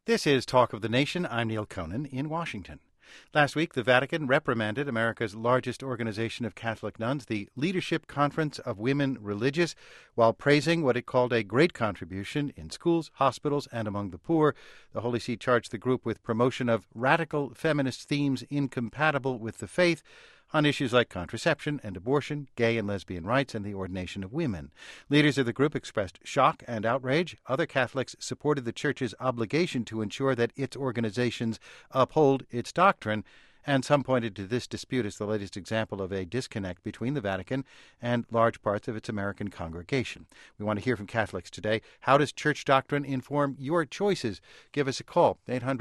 This is Talk of the Nation. I'm Neil Conan in Washington. Last week, the Vatican reprimanded America's largest organization of Catholic nuns, the Leadership Conference of Women Religious, while praising what it called a great contribution in schools, hospitals, and among the poor. The Holy See charged the group with promotion of radical feminist themes incompatible with the faith on issues like contraception and abortion, gay and lesbian rights, and the ordination of women. Leaders of the group expressed shock and outrage. Other Catholics supported the Church's obligation to ensure that its organizations uphold its doctrine, and some pointed to this dispute as the latest example of a disconnect between the Vatican and large parts of its American congregation. We want to hear from Catholics today. How does church doctrine inform your choices? Give us a call,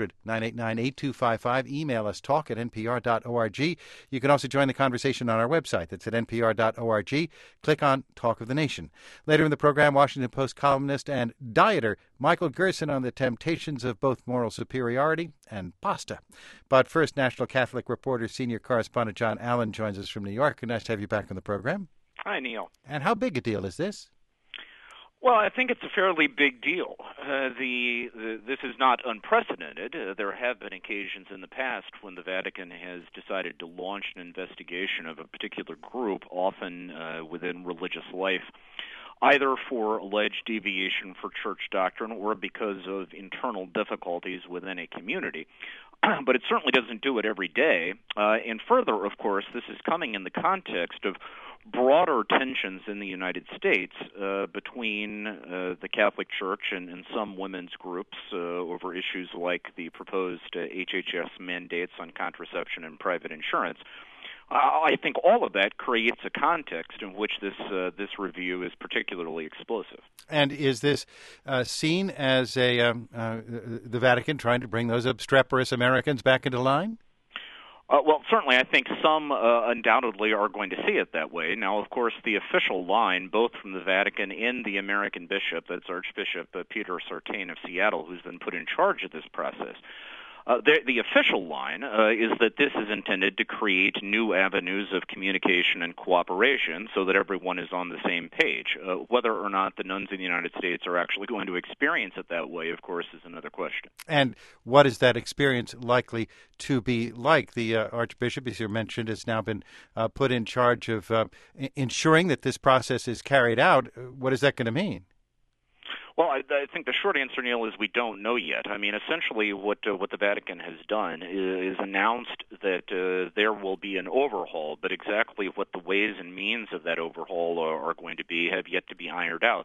800-989-8255. Email us, talk@npr.org. You can also join the conversation on our website. That's at npr.org. Click on Talk of the Nation. Later in the program, Washington Post columnist and dieter Michael Gerson on the temptations of both moral superiority and pasta. But first, National Catholic Reporter Senior Correspondent John Allen joins us from New York. Nice to have you back on the program. Hi, Neil. And how big a deal is this? Well, I think it's a fairly big deal. This is not unprecedented. There have been occasions in the past when the Vatican has decided to launch an investigation of a particular group, often within religious life, either for alleged deviation for church doctrine or because of internal difficulties within a community. But it certainly doesn't do it every day. And further, of course, this is coming in the context of broader tensions in the United States between the Catholic Church and some women's groups over issues like the proposed HHS mandates on contraception and private insurance. I think all of that creates a context in which this review is particularly explosive. And is this seen as the Vatican trying to bring those obstreperous Americans back into line? Well, certainly, I think some undoubtedly are going to see it that way. Now, of course, the official line, both from the Vatican and the American bishop, that's Archbishop Peter Sartain of Seattle, who's been put in charge of this process, the official line is that this is intended to create new avenues of communication and cooperation so that everyone is on the same page. Whether or not the nuns in the United States are actually going to experience it that way, of course, is another question. And what is that experience likely to be like? The Archbishop, as you mentioned, has now been put in charge of ensuring that this process is carried out. What is that going to mean? Well, I think the short answer, Neil, is we don't know yet. I mean, essentially what the Vatican has done is announced that there will be an overhaul, but exactly what the ways and means of that overhaul are going to be have yet to be ironed out.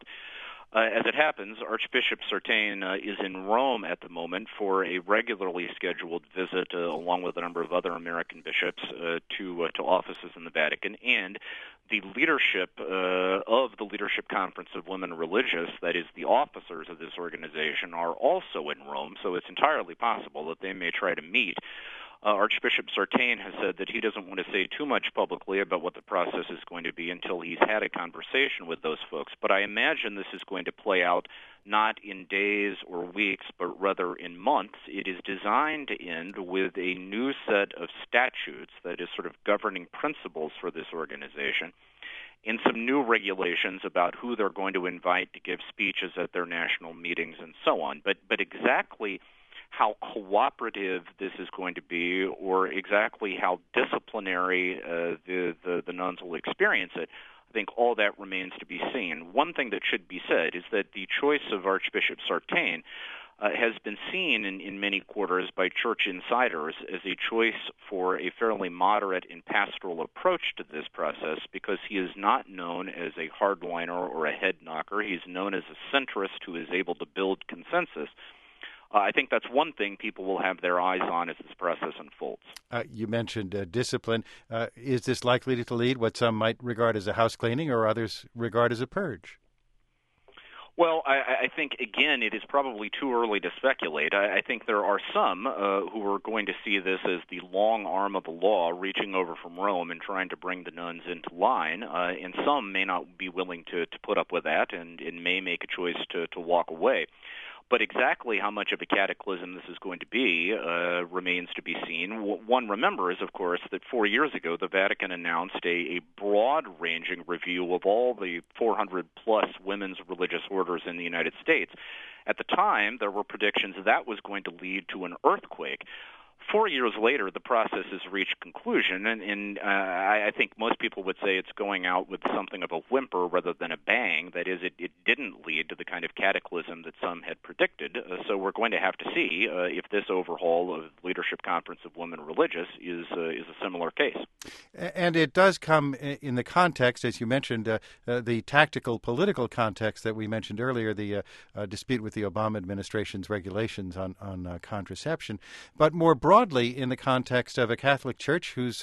As it happens, Archbishop Sartain is in Rome at the moment for a regularly scheduled visit, along with a number of other American bishops, to offices in the Vatican, and the leadership of the Leadership Conference of Women Religious, that is, the officers of this organization, are also in Rome, so it's entirely possible that they may try to meet. Archbishop Sartain has said that he doesn't want to say too much publicly about what the process is going to be until he's had a conversation with those folks. But I imagine this is going to play out not in days or weeks, but rather in months. It is designed to end with a new set of statutes, that is, sort of governing principles for this organization, and some new regulations about who they're going to invite to give speeches at their national meetings and so on. But exactly how cooperative this is going to be, or exactly how disciplinary the nuns will experience it, I think all that remains to be seen. One thing that should be said is that the choice of Archbishop Sartain has been seen in many quarters by church insiders as a choice for a fairly moderate and pastoral approach to this process, because he is not known as a hardliner or a head knocker. He's known as a centrist who is able to build consensus. I think that's one thing people will have their eyes on as this process unfolds. You mentioned discipline. Is this likely to lead what some might regard as a house cleaning or others regard as a purge? Well, I think, again, it is probably too early to speculate. I think there are some who are going to see this as the long arm of the law reaching over from Rome and trying to bring the nuns into line, and some may not be willing to put up with that and may make a choice to walk away. But exactly how much of a cataclysm this is going to be remains to be seen. One remembers, of course, that 4 years ago the Vatican announced a broad-ranging review of all the 400-plus women's religious orders in the United States. At the time, there were predictions that was going to lead to an earthquake. 4 years later, the process has reached conclusion, and I think most people would say it's going out with something of a whimper rather than a bang. That is, it didn't lead to the kind of cataclysm that some had predicted. So we're going to have to see if this overhaul of Leadership Conference of Women Religious is a similar case. And it does come in the context, as you mentioned, the tactical political context that we mentioned earlier, the dispute with the Obama administration's regulations on contraception, but more broadly in the context of a Catholic Church who's,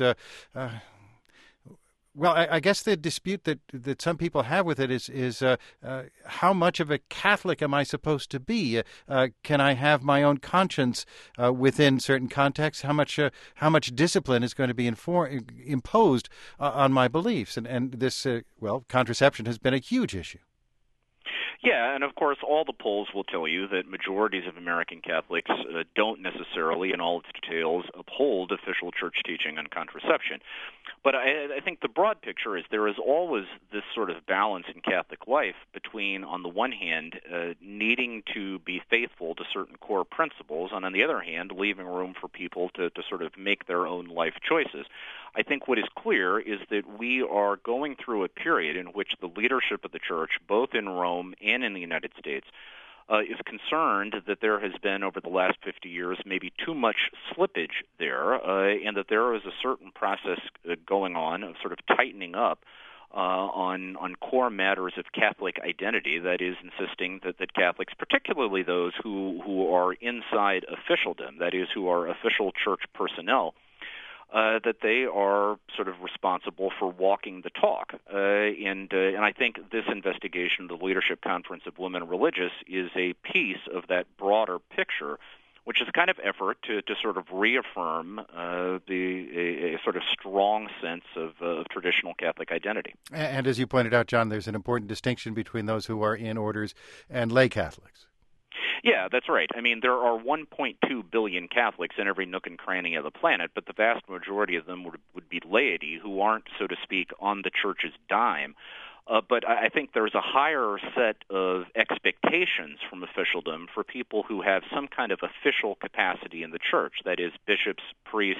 I guess the dispute that some people have with it is how much of a Catholic am I supposed to be? Can I have my own conscience within certain contexts? How much discipline is going to be imposed on my beliefs? And this, contraception has been a huge issue. Yeah, and of course, all the polls will tell you that majorities of American Catholics don't necessarily, in all its details, uphold official church teaching on contraception. But I think the broad picture is there is always this sort of balance in Catholic life between, on the one hand, needing to be faithful to certain core principles, and on the other hand, leaving room for people to sort of make their own life choices. I think what is clear is that we are going through a period in which the leadership of the Church, both in Rome and in the United States, is concerned that there has been, over the last 50 years, maybe too much slippage there, and that there is a certain process going on of sort of tightening up on core matters of Catholic identity, that is, insisting that Catholics, particularly those who are inside officialdom, that is, who are official church personnel, that they are sort of responsible for walking the talk. And I think this investigation of the Leadership Conference of Women Religious is a piece of that broader picture, which is a kind of effort to sort of reaffirm a sort of strong sense of traditional Catholic identity. And as you pointed out, John, there's an important distinction between those who are in orders and lay Catholics. Yeah, that's right. I mean, there are 1.2 billion Catholics in every nook and cranny of the planet, but the vast majority of them would be laity who aren't, so to speak, on the Church's dime. But I think there's a higher set of expectations from officialdom for people who have some kind of official capacity in the Church, that is, bishops, priests,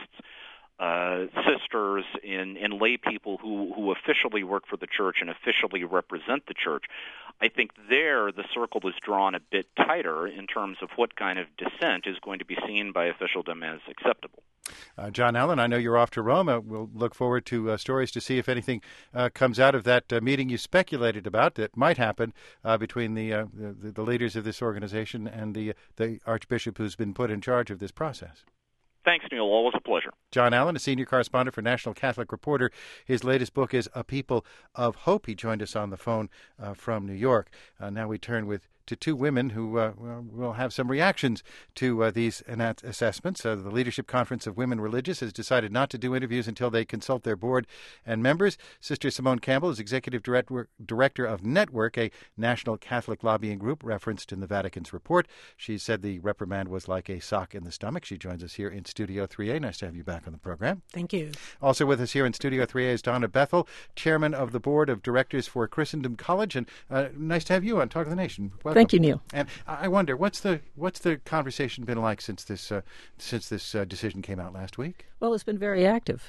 sisters, and lay people who officially work for the Church and officially represent the Church. I think there the circle is drawn a bit tighter in terms of what kind of dissent is going to be seen by officialdom as acceptable. John Allen, I know you're off to Rome. We'll look forward to stories to see if anything comes out of that meeting you speculated about that might happen between the leaders of this organization and the Archbishop who's been put in charge of this process. Thanks, Neil. Always a pleasure. John Allen, a senior correspondent for National Catholic Reporter. His latest book is A People of Hope. He joined us on the phone from New York. Now we turn to two women who will have some reactions to these assessments. The Leadership Conference of Women Religious has decided not to do interviews until they consult their board and members. Sister Simone Campbell is Executive Director of Network, a national Catholic lobbying group referenced in the Vatican's report. She said the reprimand was like a sock in the stomach. She joins us here in Studio 3A. Nice to have you back on the program. Thank you. Also with us here in Studio 3A is Donna Bethel, Chairman of the Board of Directors for Christendom College. And nice to have you on Talk of the Nation. Welcome. Thank you, Neil. And I wonder, what's the conversation been like since this decision came out last week? Well, it's been very active.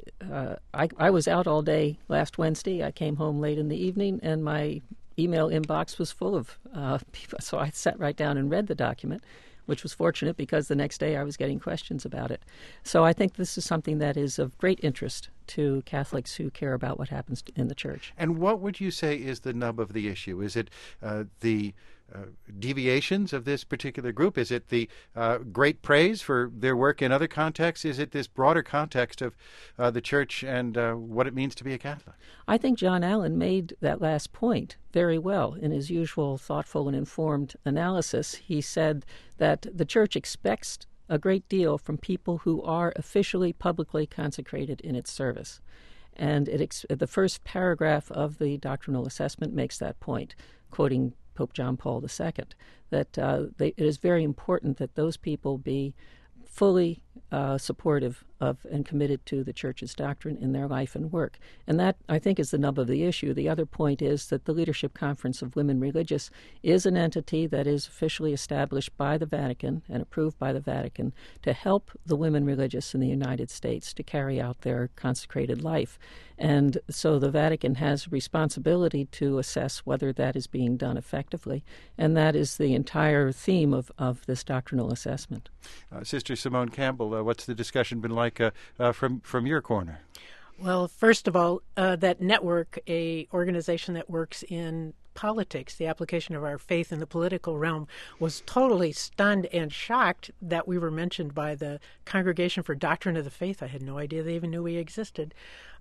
I was out all day last Wednesday. I came home late in the evening, and my email inbox was full of people. So I sat right down and read the document, which was fortunate because the next day I was getting questions about it. So I think this is something that is of great interest to Catholics who care about what happens in the Church. And what would you say is the nub of the issue? Is it the deviations of this particular group? Is it the great praise for their work in other contexts? Is it this broader context of the Church and what it means to be a Catholic? I think John Allen made that last point very well in his usual thoughtful and informed analysis. He said that the Church expects a great deal from people who are officially, publicly consecrated in its service. And the first paragraph of the doctrinal assessment makes that point, quoting Pope John Paul II, that it is very important that those people be fully supportive of and committed to the Church's doctrine in their life and work. And that, I think, is the nub of the issue. The other point is that the Leadership Conference of Women Religious is an entity that is officially established by the Vatican and approved by the Vatican to help the women religious in the United States to carry out their consecrated life. And so the Vatican has responsibility to assess whether that is being done effectively, and that is the entire theme of this doctrinal assessment. Sister Simone Campbell, what's the discussion been like from your corner? Well, first of all, that network, a organization that works in politics, the application of our faith in the political realm, was totally stunned and shocked that we were mentioned by the Congregation for Doctrine of the Faith. I had no idea they even knew we existed.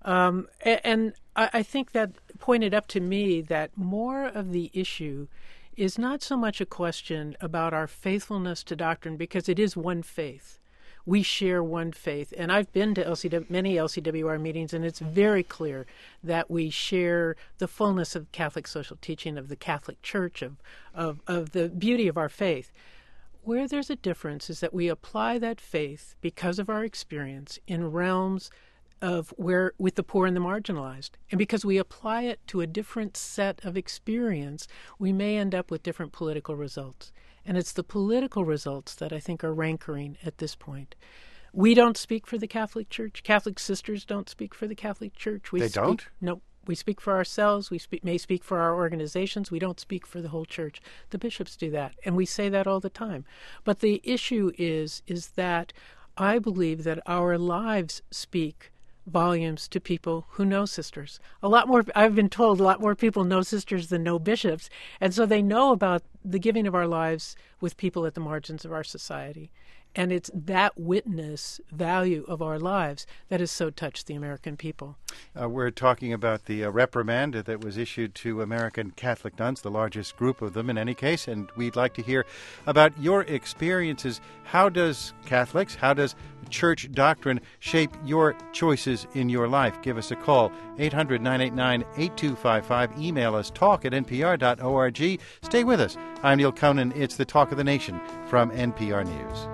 And I think that pointed up to me that more of the issue is not so much a question about our faithfulness to doctrine, because it is one faith. We share one faith. And I've been to many LCWR meetings, and it's very clear that we share the fullness of Catholic social teaching, of the Catholic Church, of the beauty of our faith. Where there's a difference is that we apply that faith, because of our experience, in realms of where with the poor and the marginalized. And because we apply it to a different set of experience, we may end up with different political results. And it's the political results that I think are rankering at this point. We don't speak for the Catholic Church. Catholic sisters don't speak for the Catholic Church. They don't? No. We speak for ourselves. We may speak for our organizations. We don't speak for the whole church. The bishops do that, and we say that all the time. But the issue is that I believe that our lives speak volumes to people who know sisters. A lot more, I've been told, a lot more people know sisters than know bishops. And so they know about the giving of our lives with people at the margins of our society. And it's that witness value of our lives that has so touched the American people. We're talking about the reprimand that was issued to American Catholic nuns, the largest group of them in any case, and we'd like to hear about your experiences. How does church doctrine shape your choices in your life? Give us a call, 800-989-8255. Email us, talk@npr.org. Stay with us. I'm Neil Conan. It's the Talk of the Nation from NPR News.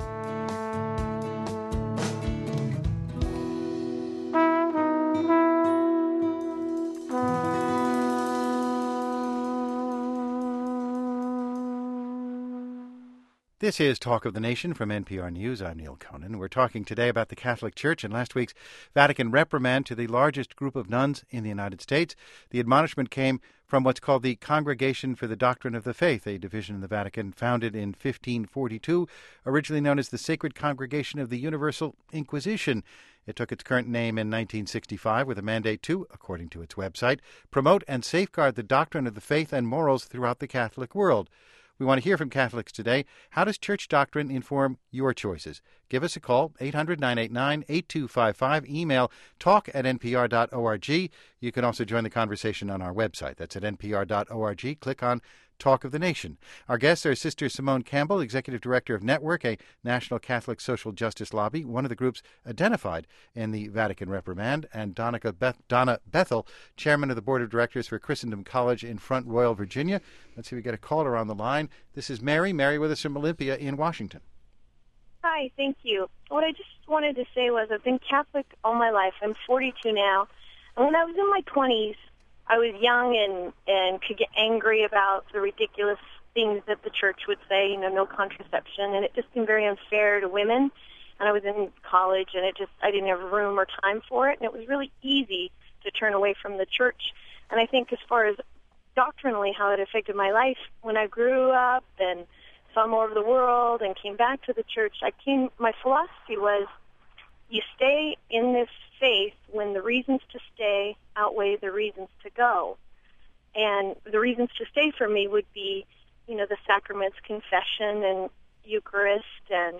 This is Talk of the Nation from NPR News. I'm Neil Conan. We're talking today about the Catholic Church and last week's Vatican reprimand to the largest group of nuns in the United States. The admonishment came from what's called the Congregation for the Doctrine of the Faith, a division in the Vatican founded in 1542, originally known as the Sacred Congregation of the Universal Inquisition. It took its current name in 1965 with a mandate to, according to its website, promote and safeguard the doctrine of the faith and morals throughout the Catholic world. We want to hear from Catholics today. How does church doctrine inform your choices? Give us a call, 800-989-8255. Email talk@npr.org. You can also join the conversation on our website. That's at npr.org. Click on Talk of the Nation. Our guests are Sister Simone Campbell, Executive Director of Network, a national Catholic social justice lobby, one of the groups identified in the Vatican reprimand, and Donna Bethel, Chairman of the Board of Directors for Christendom College in Front Royal, Virginia. Let's see if we get a caller on the line. This is Mary with us from Olympia in Washington. Hi, thank you. What I just wanted to say was I've been Catholic all my life. I'm 42 now. And when I was in my 20s, I was young and could get angry about the ridiculous things that the church would say, no contraception, and it just seemed very unfair to women. And I was in college, and I didn't have room or time for it, and it was really easy to turn away from the church. And I think as far as doctrinally how it affected my life, when I grew up and saw more of the world and came back to the church, my philosophy was you stay in this faith when the reasons to stay outweigh the reasons to go. And the reasons to stay for me would be, the sacraments, confession and Eucharist and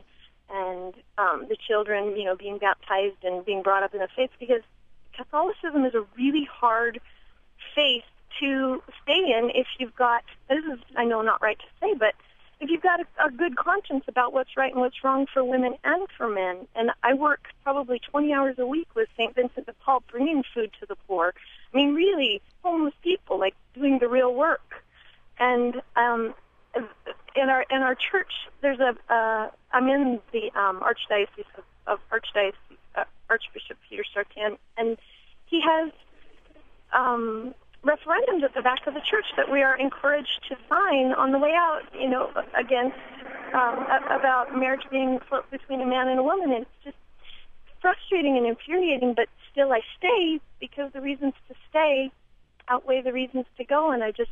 the children, being baptized and being brought up in the faith, because Catholicism is a really hard faith to stay in if you've got, this is, I know, not right to say, but if you've got a good conscience about what's right and what's wrong for women and for men. And I work probably 20 hours a week with St. Vincent de Paul, bringing food to the poor. I mean, really, homeless people, like doing the real work. And in our church, there's I'm in the Archdiocese Archbishop Peter Sartan, and he has referendums at the back of the church that we are encouraged to sign on the way out, against about marriage being between a man and a woman. And it's just frustrating and infuriating, but still I stay because the reasons to stay outweigh the reasons to go. And this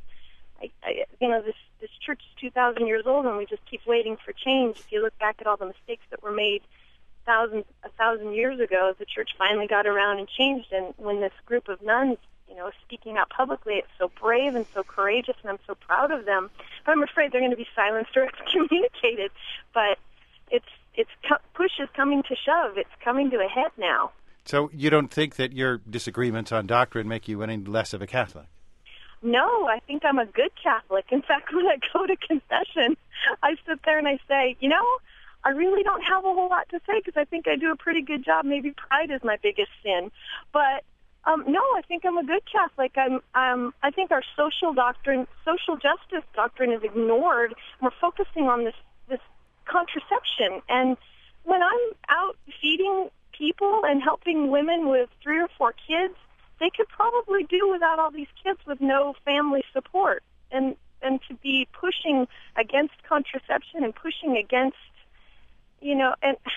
church is 2,000 years old, and we just keep waiting for change. If you look back at all the mistakes that were made 1,000 years ago, the church finally got around and changed. And when this group of nuns, speaking out publicly, it's so brave and so courageous, and I'm so proud of them. But I'm afraid they're going to be silenced or excommunicated. But push is coming to shove. It's coming to a head now. So you don't think that your disagreements on doctrine make you any less of a Catholic? No, I think I'm a good Catholic. In fact, when I go to confession, I sit there and I say, I really don't have a whole lot to say because I think I do a pretty good job. Maybe pride is my biggest sin. But no, I think I'm a good Catholic. I think our social justice doctrine is ignored. We're focusing on this contraception. And when I'm out feeding people and helping women with 3 or 4 kids, they could probably do without all these kids with no family support. And to be pushing against contraception and pushing against, and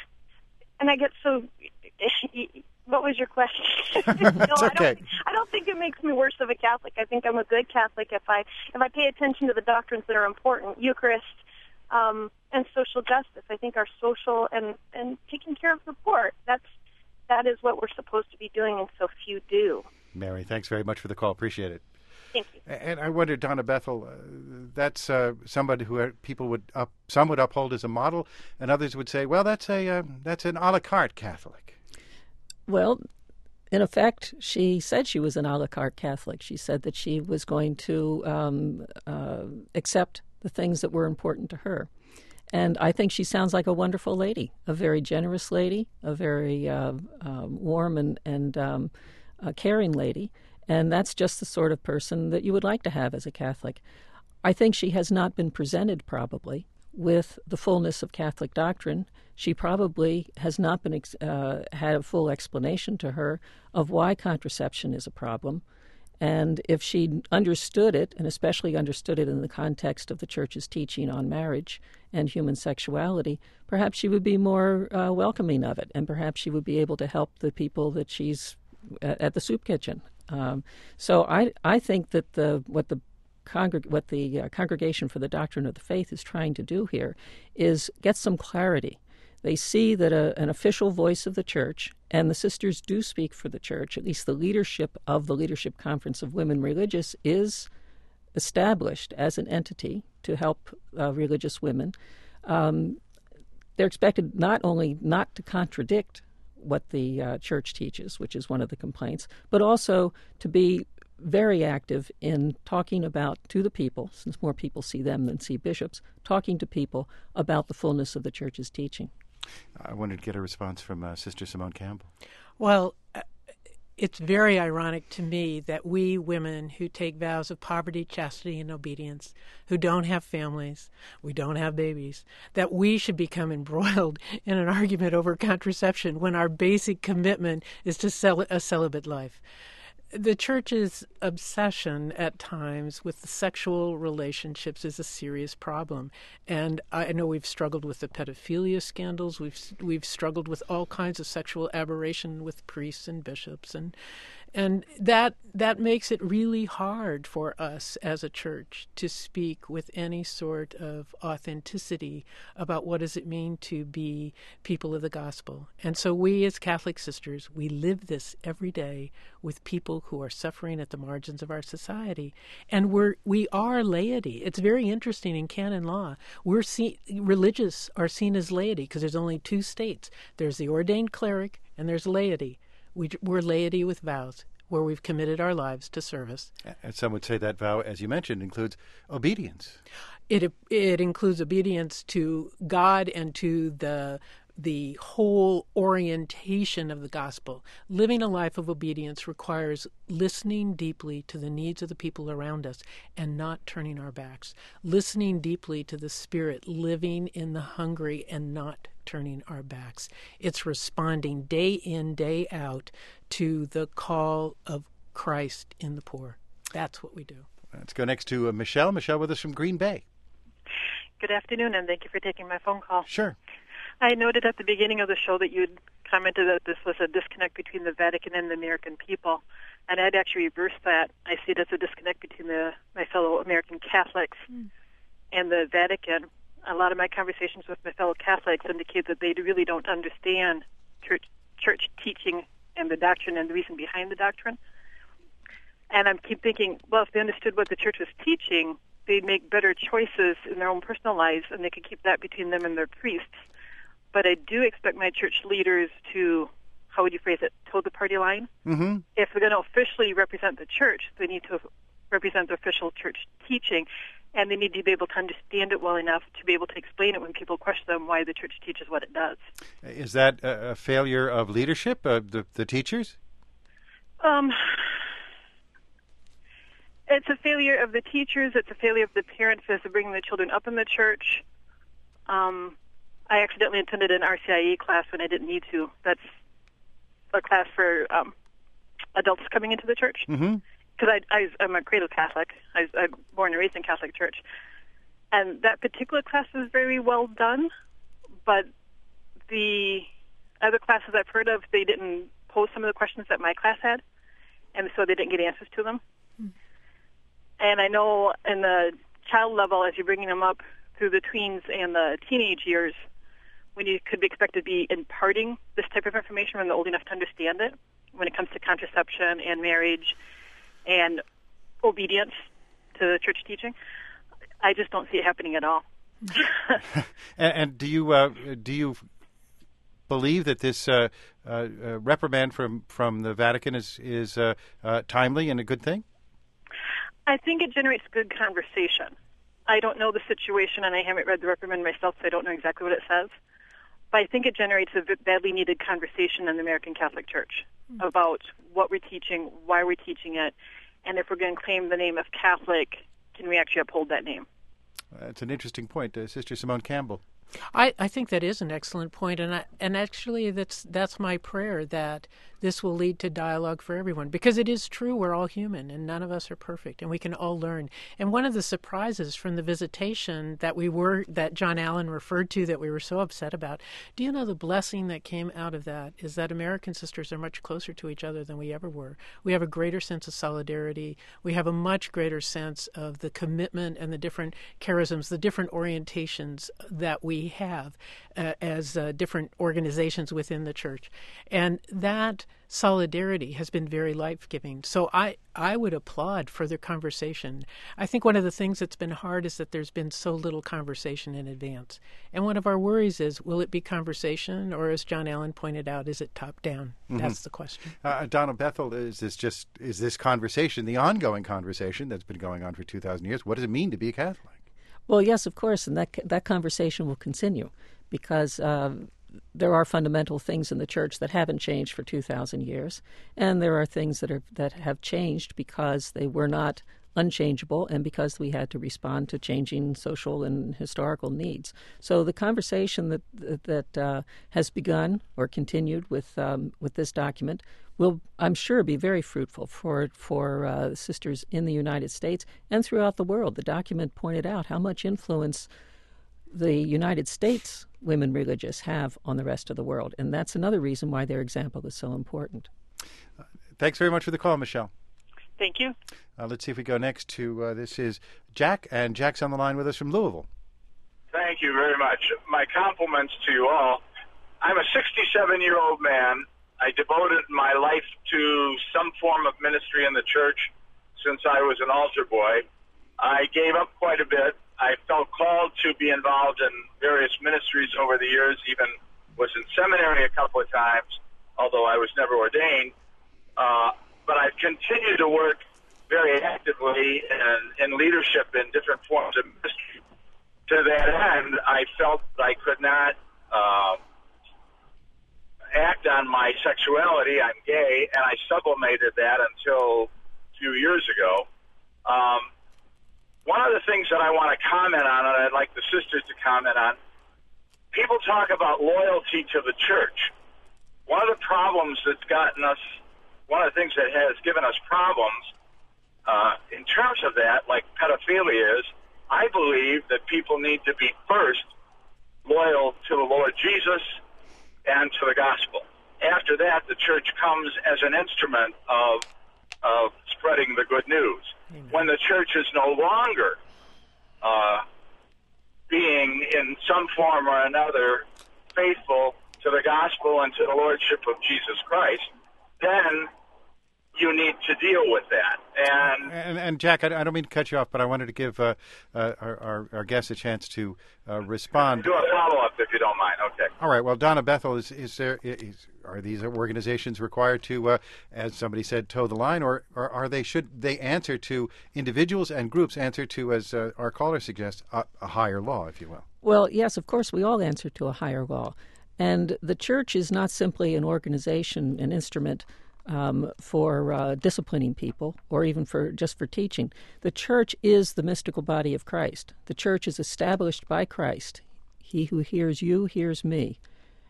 I get so. What was your question? It's okay. I don't think it makes me worse of a Catholic. I think I'm a good Catholic if I pay attention to the doctrines that are important, Eucharist, and social justice. I think our social and taking care of the poor, that is what we're supposed to be doing, and so few do. Mary, thanks very much for the call. Appreciate it. Thank you. And I wonder, Donna Bethel, that's somebody who some would uphold as a model, and others would say, well, that's an a la carte Catholic. Well, in effect, she said she was an a la carte Catholic. She said that she was going to accept the things that were important to her. And I think she sounds like a wonderful lady, a very generous lady, a very warm and caring lady. And that's just the sort of person that you would like to have as a Catholic. I think she has not been presented, probably, with the fullness of Catholic doctrine. She probably has not been had a full explanation to her of why contraception is a problem. And if she understood it, and especially understood it in the context of the Church's teaching on marriage and human sexuality, perhaps she would be more welcoming of it, and perhaps she would be able to help the people that she's at the soup kitchen. So I think that what the Congregation for the Doctrine of the Faith is trying to do here is get some clarity. They see that an official voice of the Church, and the sisters do speak for the Church, at least the leadership of the Leadership Conference of Women Religious is established as an entity to help religious women. They're expected not only not to contradict what the Church teaches, which is one of the complaints, but also to be very active in talking about to the people, since more people see them than see bishops, talking to people about the fullness of the Church's teaching. I wanted to get a response from Sister Simone Campbell. Well, it's very ironic to me that we women who take vows of poverty, chastity, and obedience, who don't have families, we don't have babies, that we should become embroiled in an argument over contraception when our basic commitment is to a celibate life. The Church's obsession at times with the sexual relationships is a serious problem. And I know we've struggled with the pedophilia scandals. We've struggled with all kinds of sexual aberration with priests and bishops. And that makes it really hard for us as a church to speak with any sort of authenticity about what does it mean to be people of the gospel. And so we as Catholic sisters, we live this every day with people who are suffering at the margins of our society. And we are laity. It's very interesting in canon law. Religious are seen as laity because there's only 2 states. There's the ordained cleric and there's laity. We're laity with vows, where we've committed our lives to service. And some would say that vow, as you mentioned, includes obedience. It includes obedience to God and to the whole orientation of the gospel. Living a life of obedience requires listening deeply to the needs of the people around us and not turning our backs. Listening deeply to the Spirit, living in the hungry and not turning our backs. It's responding day in, day out to the call of Christ in the poor. That's what we do. Let's go next to Michelle. Michelle with us from Green Bay. Good afternoon, and thank you for taking my phone call. Sure. I noted at the beginning of the show that you had commented that this was a disconnect between the Vatican and the American people, and I'd actually reverse that. I see it as a disconnect between my fellow American Catholics and the Vatican. A lot of my conversations with my fellow Catholics indicate that they really don't understand church teaching and the doctrine and the reason behind the doctrine. And I keep thinking, well, if they understood what the church was teaching, they'd make better choices in their own personal lives, and they could keep that between them and their priests. But I do expect my church leaders to, how would you phrase it, toe the party line? Mm-hmm. If they're going to officially represent the church, they need to represent the official church teaching, and they need to be able to understand it well enough to be able to explain it when people question them why the church teaches what it does. Is that a failure of leadership, the teachers? It's a failure of the teachers. It's a failure of the parents as they're bringing the children up in the church. I accidentally attended an RCIA class when I didn't need to. That's a class for adults coming into the church. Mm-hmm. Because I'm a cradle Catholic. I'm born and raised in Catholic Church. And that particular class was very well done, but the other classes I've heard of, they didn't pose some of the questions that my class had, and so they didn't get answers to them. And I know in the child level, as you're bringing them up through the tweens and the teenage years, when you could be expected to be imparting this type of information when they're old enough to understand it, when it comes to contraception and marriage and obedience to the church teaching, I just don't see it happening at all. And do you believe that this reprimand from the Vatican is timely and a good thing? I think it generates good conversation. I don't know the situation, and I haven't read the reprimand myself, so I don't know exactly what it says. But I think it generates a badly needed conversation in the American Catholic Church about what we're teaching, why we're teaching it, and if we're going to claim the name of Catholic, can we actually uphold that name? That's an interesting point. Sister Simone Campbell. I think that is an excellent point, and actually that's my prayer, that this will lead to dialogue for everyone, because it is true we're all human and none of us are perfect, and we can all learn. And one of the surprises from the visitation that John Allen referred to, that we were so upset about, do you know the blessing that came out of that is that American sisters are much closer to each other than we ever were. We have a greater sense of solidarity. We have a much greater sense of the commitment and the different charisms, the different orientations that we have as different organizations within the church. And that solidarity has been very life-giving. So I would applaud further conversation. I think one of the things that's been hard is that there's been so little conversation in advance. And one of our worries is, will it be conversation, or as John Allen pointed out, is it top-down? Mm-hmm. That's the question. Donna Bethel, is this conversation, the ongoing conversation that's been going on for 2,000 years, what does it mean to be a Catholic? Well, yes, of course, and that conversation will continue, because there are fundamental things in the church that haven't changed for 2,000 years, and there are things that have changed because they were not unchangeable and because we had to respond to changing social and historical needs. So the conversation that has begun or continued with this document will, I'm sure, be very fruitful for sisters in the United States and throughout the world. The document pointed out how much influence the United States women religious have on the rest of the world, and that's another reason why their example is so important. Thanks very much for the call, Michelle. Thank you. Let's see if we go next to, this is Jack, and Jack's on the line with us from Louisville. Thank you very much. My compliments to you all. I'm a 67-year-old man. I devoted my life to some form of ministry in the church since I was an altar boy. I gave up quite a bit. I felt called to be involved in various ministries over the years, even was in seminary a couple of times, although I was never ordained. But I've continued to work very actively in leadership in different forms of ministry. To that end, I felt that I could not act on my sexuality. I'm gay, and I sublimated that until a few years ago. One of the things that I want to comment on, and I'd like the sisters to comment on, people talk about loyalty to the church. One of the problems that's gotten us, one of the things that has given us problems in terms of that, like pedophilia is, I believe that people need to be first loyal to the Lord Jesus and to the gospel. After that, the church comes as an instrument of spreading the good news. Amen. When the church is no longer being in some form or another faithful to the gospel and to the lordship of Jesus Christ, then you need to deal with that. And Jack, I don't mean to cut you off, but I wanted to give our guests a chance to respond. Do a follow-up if you don't mind. Okay. All right. Well, Donna Bethel, are these organizations required to, as somebody said, toe the line, or should they answer to individuals and groups answer to, as our caller suggests, a higher law, if you will? Well, yes, of course, we all answer to a higher law, and the church is not simply an organization, an instrument for disciplining people, or even for teaching. The church is the mystical body of Christ. The church is established by Christ. He who hears you hears me.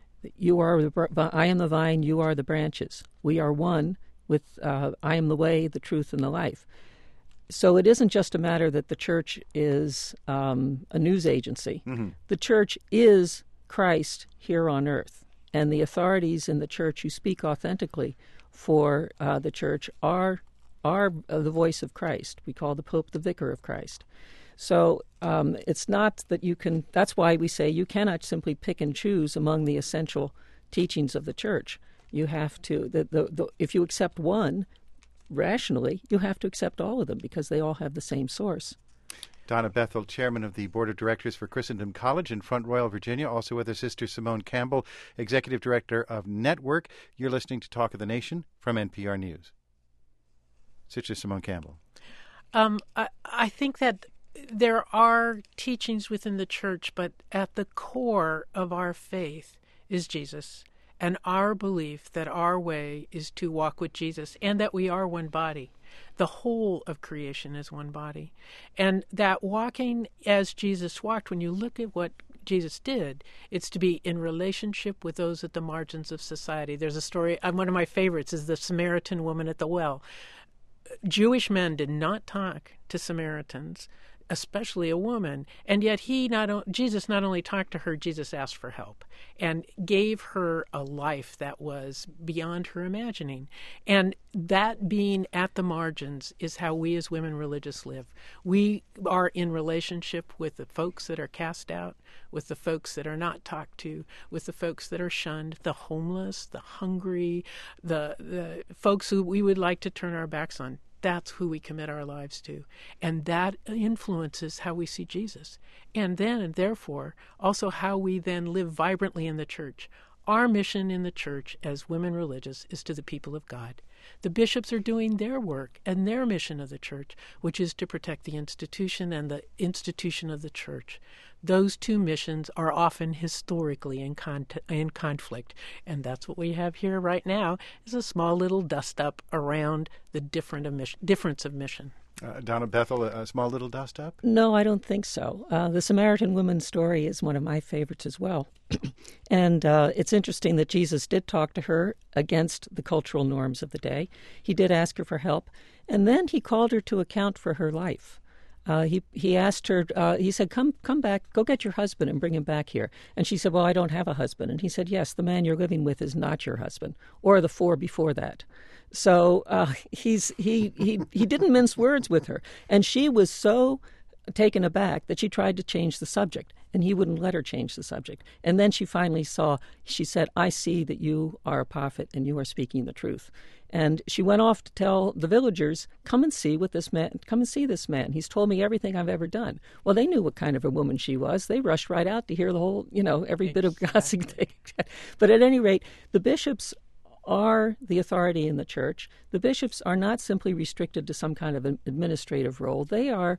I am the vine, you are the branches. We are one with I am the way, the truth, and the life. So it isn't just a matter that the church is a news agency. Mm-hmm. The church is Christ here on earth, and the authorities in the church who speak authentically for the church are the voice of Christ. We call the Pope the Vicar of Christ. So it's not that you can. That's why we say you cannot simply pick and choose among the essential teachings of the church. You have to. If you accept one rationally, you have to accept all of them because they all have the same source. Donna Bethel, chairman of the Board of Directors for Christendom College in Front Royal, Virginia. Also with her sister Simone Campbell, executive director of Network. You're listening to Talk of the Nation from NPR News. Sister Simone Campbell. I think that there are teachings within the church, but at the core of our faith is Jesus, and our belief that our way is to walk with Jesus and that we are one body. The whole of creation is one body. And that walking as Jesus walked, when you look at what Jesus did, it's to be in relationship with those at the margins of society. There's a story, one of my favorites is the Samaritan woman at the well. Jewish men did not talk to Samaritans, especially a woman, and yet Jesus not only talked to her, Jesus asked for help and gave her a life that was beyond her imagining. And that being at the margins is how we as women religious live. We are in relationship with the folks that are cast out, with the folks that are not talked to, with the folks that are shunned, the homeless, the hungry, the folks who we would like to turn our backs on. That's who we commit our lives to. And that influences how we see Jesus. And then, and therefore, also how we then live vibrantly in the church. Our mission in the church as women religious is to the people of God. The bishops are doing their work and their mission of the church, which is to protect the institution and the institution of the church. Those two missions are often historically in conflict, and that's what we have here right now, is a small little dust-up around the difference of mission. Donna Bethel, a small little dust-up? No, I don't think so. The Samaritan woman's story is one of my favorites as well. And it's interesting that Jesus did talk to her against the cultural norms of the day. He did ask her for help, and then he called her to account for her life. He asked her, he said, come back, go get your husband and bring him back here. And she said, well, I don't have a husband. And he said, yes, the man you're living with is not your husband, or the four before that. So he didn't mince words with her. And she was so taken aback that she tried to change the subject, and he wouldn't let her change the subject. And then she finally she said, I see that you are a prophet and you are speaking the truth. And she went off to tell the villagers, come and see this man. He's told me everything I've ever done. Well, they knew what kind of a woman she was. They rushed right out to hear the whole, every bit of gossip. But at any rate, the bishops are the authority in the church. The bishops are not simply restricted to some kind of an administrative role. They are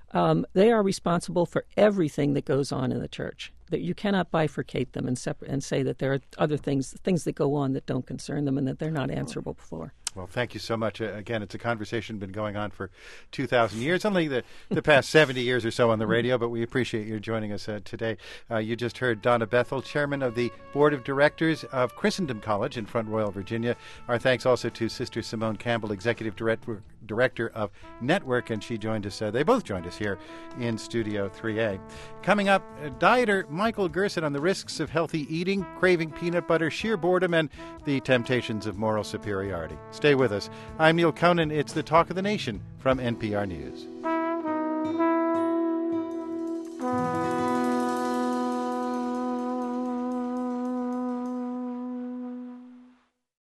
responsible for everything that goes on in the church. That you cannot bifurcate them and say that there are other things that go on that don't concern them and that they're not answerable for. Well, thank you so much. Again, it's a conversation been going on for 2,000 years, only the past 70 years or so on the radio, but we appreciate you joining us today. You just heard Donna Bethel, chairman of the Board of Directors of Christendom College in Front Royal, Virginia. Our thanks also to Sister Simone Campbell, executive director of Network, and she joined us. They both joined us here in Studio 3A. Coming up, dieter Michael Gerson on the risks of healthy eating, craving peanut butter, sheer boredom, and the temptations of moral superiority. Stay with us. I'm Neil Conan. It's the Talk of the Nation from NPR News.